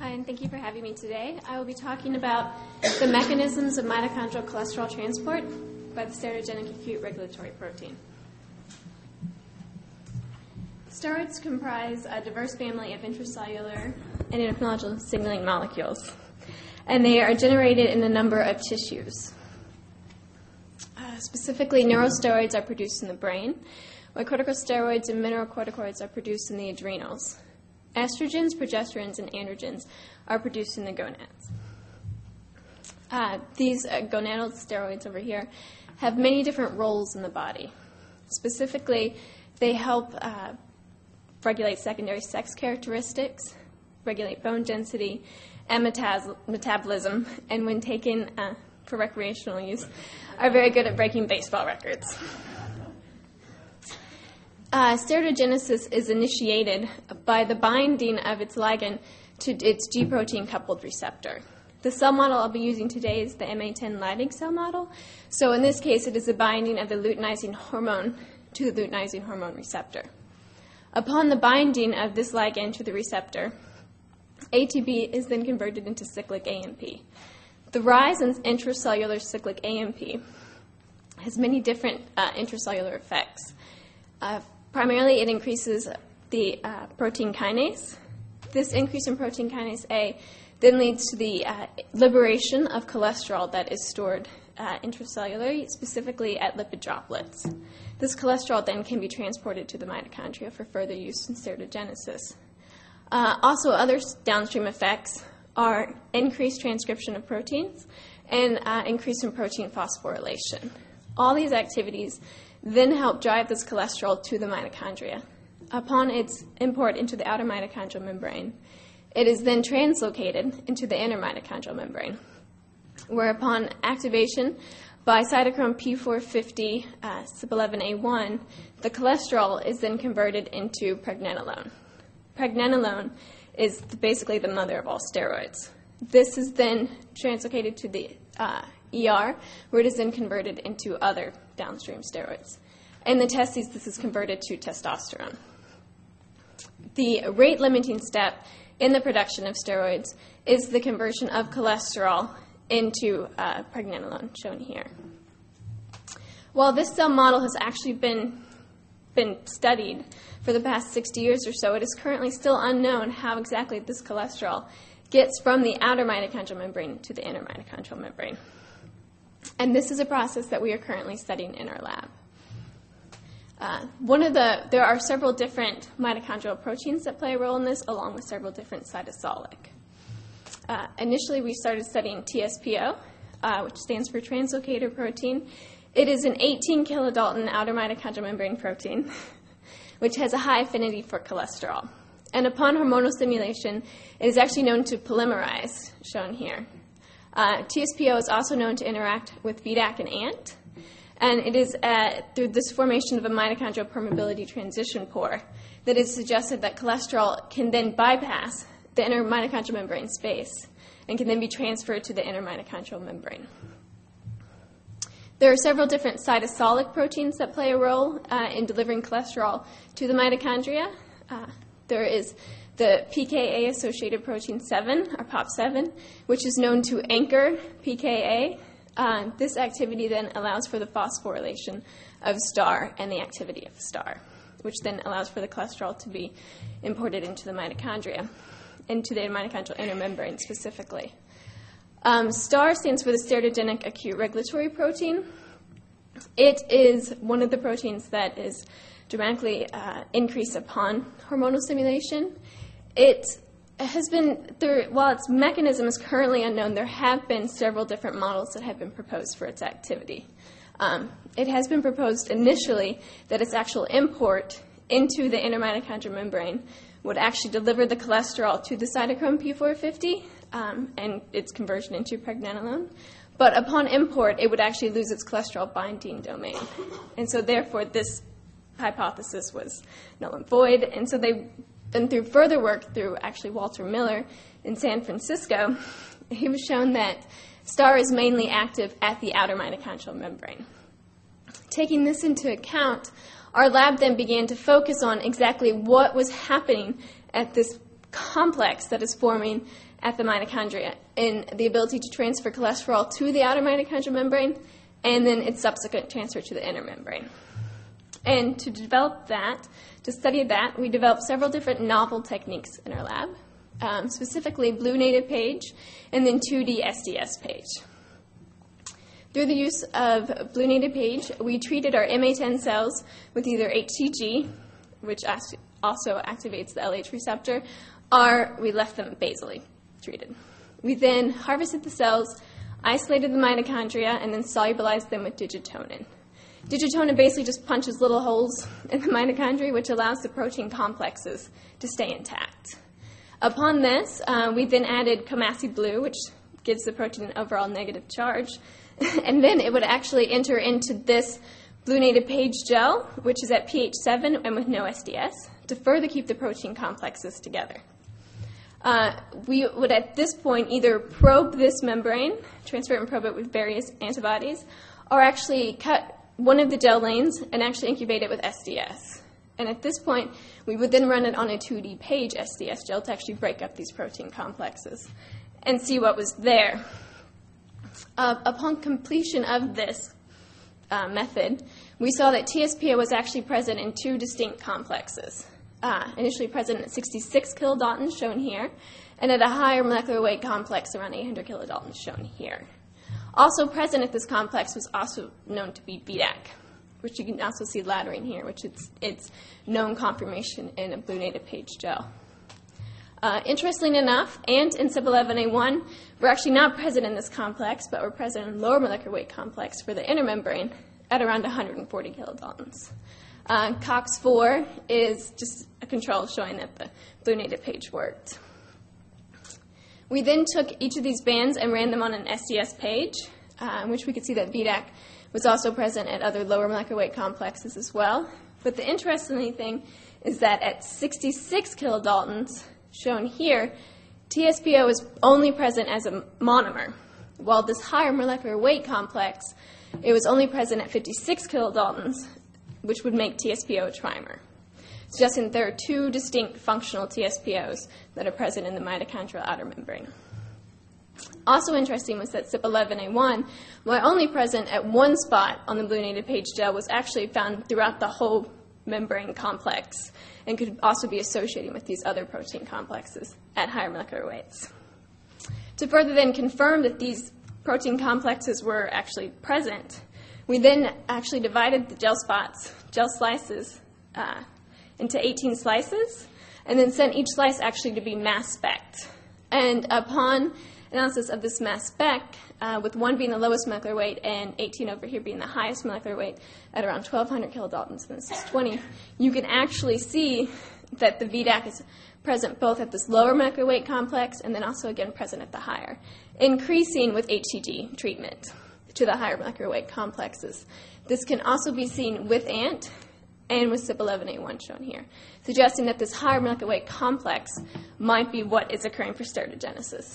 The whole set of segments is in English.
Hi, and thank you for having me today. I will be talking about the mechanisms of mitochondrial cholesterol transport by the steroidogenic acute regulatory protein. Steroids comprise a diverse family of intracellular and endocrinological signaling molecules, and they are generated in a number of tissues. Specifically, neurosteroids are produced in the brain, while corticosteroids and mineralocorticoids are produced in the adrenals. Estrogens, progesterones, and androgens are produced in the gonads. These gonadal steroids over here have many different roles in the body. Specifically, they help regulate secondary sex characteristics, regulate bone density, and metabolism, and when taken for recreational use, are very good at breaking baseball records. Steroidogenesis is initiated by the binding of its ligand to its G protein-coupled receptor. The cell model I'll be using today is the MA10 Leydig cell model. So in this case, it is the binding of the luteinizing hormone to the luteinizing hormone receptor. Upon the binding of this ligand to the receptor, ATP is then converted into cyclic AMP. The rise in intracellular cyclic AMP has many different intracellular effects. Primarily, it increases the protein kinase. This increase in protein kinase A then leads to the liberation of cholesterol that is stored intracellularly, specifically at lipid droplets. This cholesterol then can be transported to the mitochondria for further use in steroidogenesis. Also, other downstream effects are increased transcription of proteins and increase in protein phosphorylation. All these activities then help drive this cholesterol to the mitochondria. Upon its import into the outer mitochondrial membrane, it is then translocated into the inner mitochondrial membrane, where upon activation by cytochrome P450 CYP11A1, the cholesterol is then converted into pregnenolone. Pregnenolone is basically the mother of all steroids. This is then translocated to the ER, where it is then converted into other downstream steroids. In the testes, this is converted to testosterone. The rate-limiting step in the production of steroids is the conversion of cholesterol into pregnenolone, shown here. While this cell model has actually been studied for the past 60 years or so, it is currently still unknown how exactly this cholesterol gets from the outer mitochondrial membrane to the inner mitochondrial membrane. And this is a process that we are currently studying in our lab. There are several different mitochondrial proteins that play a role in this, along with several different cytosolic. Initially, we started studying TSPO, which stands for translocator protein. It is an 18 kilodalton outer mitochondrial membrane protein, which has a high affinity for cholesterol. And upon hormonal stimulation, it is actually known to polymerize, shown here. TSPO is also known to interact with BDAC and ANT, and it is through this formation of a mitochondrial permeability transition pore that is suggested that cholesterol can then bypass the inner mitochondrial membrane space and can then be transferred to the inner mitochondrial membrane. There are several different cytosolic proteins that play a role in delivering cholesterol to the mitochondria. There is the pKa-associated protein 7, or POP7, which is known to anchor pKa. This activity then allows for the phosphorylation of STAR and the activity of STAR, which then allows for the cholesterol to be imported into the mitochondria, into the mitochondrial inner membrane specifically. STAR stands for the steroidogenic acute regulatory protein. It is one of the proteins that is dramatically increased upon hormonal stimulation. It has been, while its mechanism is currently unknown, there have been several different models that have been proposed for its activity. It has been proposed initially that its actual import into the inner mitochondrial membrane would actually deliver the cholesterol to the cytochrome P450 and its conversion into pregnenolone. But upon import, it would actually lose its cholesterol binding domain. And so therefore, this hypothesis was null and void. And so then through further work through actually Walter Miller in San Francisco, he was shown that STAR is mainly active at the outer mitochondrial membrane. Taking this into account, our lab then began to focus on exactly what was happening at this complex that is forming at the mitochondria in the ability to transfer cholesterol to the outer mitochondrial membrane and then its subsequent transfer to the inner membrane. And to develop that, to study that, we developed several different novel techniques in our lab, specifically Blue Native Page and then 2D SDS Page. Through the use of Blue Native Page, we treated our MA10 cells with either HCG, which also activates the LH receptor, or we left them basally treated. We then harvested the cells, isolated the mitochondria, and then solubilized them with digitonin. Digitonin basically just punches little holes in the mitochondria, which allows the protein complexes to stay intact. Upon this, we then added Comasi Blue, which gives the protein an overall negative charge, and then it would actually enter into this Blue Native Page gel, which is at pH 7 and with no SDS, to further keep the protein complexes together. We would at this point either probe this membrane, transfer it and probe it with various antibodies, or actually cut one of the gel lanes and actually incubate it with SDS. And at this point, we would then run it on a 2D Page SDS gel to actually break up these protein complexes and see what was there. Upon completion of this method, we saw that TSPO was actually present in two distinct complexes. Initially present at 66 kilodaltons, shown here, and at a higher molecular weight complex around 800 kilodaltons, shown here. Also present at this complex was also known to be VDAC, which you can also see laddering here, which is its known conformation in a Blue Native Page gel. Interestingly enough, ANT and CYP11A1 were actually not present in this complex, but were present in lower molecular weight complex for the inner membrane at around 140 kilodaltons. COX-4 is just a control showing that the Blue Native Page worked. We then took each of these bands and ran them on an SDS page, in which we could see that VDAC was also present at other lower molecular weight complexes as well. But the interesting thing is that at 66 kilodaltons, shown here, TSPO is only present as a monomer, while this higher molecular weight complex, it was only present at 56 kilodaltons, which would make TSPO a trimer, suggesting that there are two distinct functional TSPOs that are present in the mitochondrial outer membrane. Also interesting was that CYP11A1, while only present at one spot on the Blue Native Page gel, was actually found throughout the whole membrane complex and could also be associating with these other protein complexes at higher molecular weights. To further then confirm that these protein complexes were actually present, we then actually divided the gel slices, into 18 slices, and then sent each slice actually to be mass spec'd. And upon analysis of this mass spec, with 1 being the lowest molecular weight and 18 over here being the highest molecular weight at around 1,200 kilodaltons, and this is 20, you can actually see that the VDAC is present both at this lower molecular weight complex and then also again present at the higher, increasing with HCG treatment to the higher molecular weight complexes. This can also be seen with ANT and with CYP11A1 shown here, suggesting that this higher molecular weight complex might be what is occurring for steroidogenesis.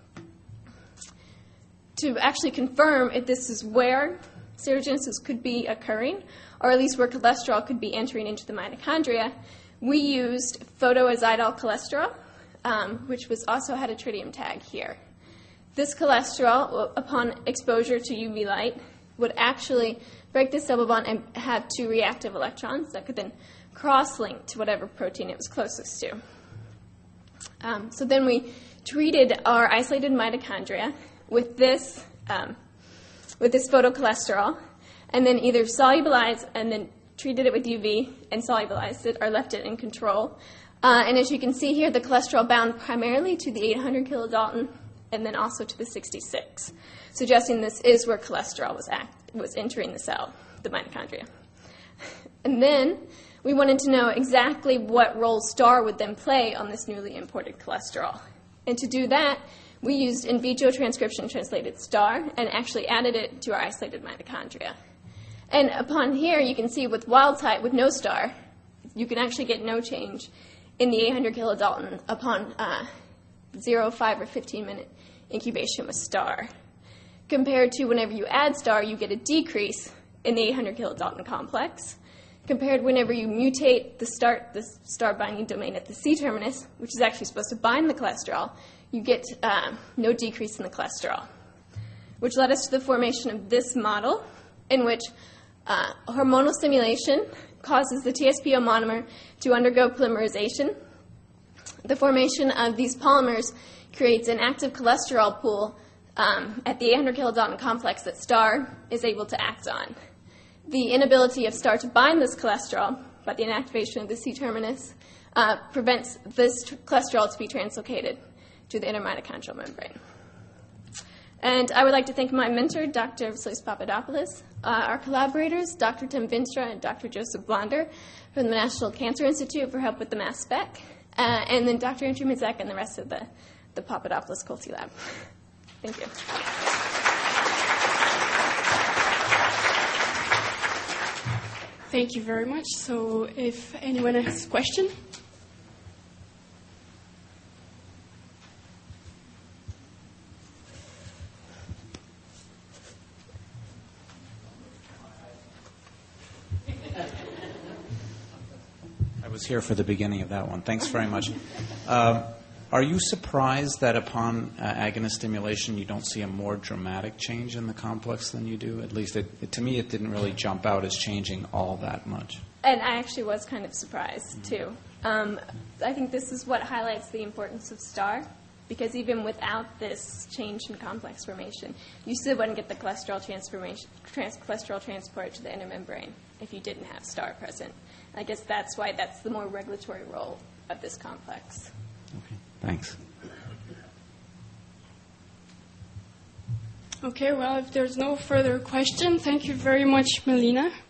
To actually confirm if this is where steroidogenesis could be occurring, or at least where cholesterol could be entering into the mitochondria, we used photoazidol cholesterol, which also had a tritium tag here. This cholesterol, upon exposure to UV light, would actually break this double bond and have two reactive electrons that could then cross-link to whatever protein it was closest to. So then we treated our isolated mitochondria with this photocholesterol, and then either solubilized and then treated it with UV and solubilized it, or left it in control. And as you can see here, the cholesterol bound primarily to the 800 kilodalton and then also to the 66, suggesting this is where cholesterol was entering the cell, the mitochondria. And then we wanted to know exactly what role STAR would then play on this newly imported cholesterol. And to do that, we used in vitro transcription translated STAR and actually added it to our isolated mitochondria. And upon here, you can see with wild type, with no STAR, you can actually get no change in the 800 kilodalton upon 0, 5, or 15-minute incubation with STAR. Compared to whenever you add STAR, you get a decrease in the 800 kilodalton complex. Compared whenever you mutate the STAR binding domain at the C-terminus, which is actually supposed to bind the cholesterol, you get no decrease in the cholesterol, which led us to the formation of this model in which hormonal stimulation causes the TSPO monomer to undergo polymerization. The formation of these polymers creates an active cholesterol pool at the 800 kilodalton complex that STAR is able to act on. The inability of STAR to bind this cholesterol, but the inactivation of the C-terminus, prevents this cholesterol to be translocated to the inner mitochondrial membrane. And I would like to thank my mentor, Dr. Vasilis Papadopoulos, our collaborators, Dr. Tim Vinstra and Dr. Joseph Blonder from the National Cancer Institute for help with the mass spec, and then Dr. Andrew Mazek and the rest of the Papadopoulos-Colty lab. Thank you. Thank you very much. So if anyone has a question. I was here for the beginning of that one. Thanks very much. Are you surprised that upon agonist stimulation you don't see a more dramatic change in the complex than you do? At least to me it didn't really jump out as changing all that much. And I actually was kind of surprised, too. I think this is what highlights the importance of STAR, because even without this change in complex formation, you still wouldn't get the cholesterol cholesterol transport to the inner membrane if you didn't have STAR present. I guess that's why that's the more regulatory role of this complex. Okay, thanks. Okay, well, if there's no further question, thank you very much, Melina.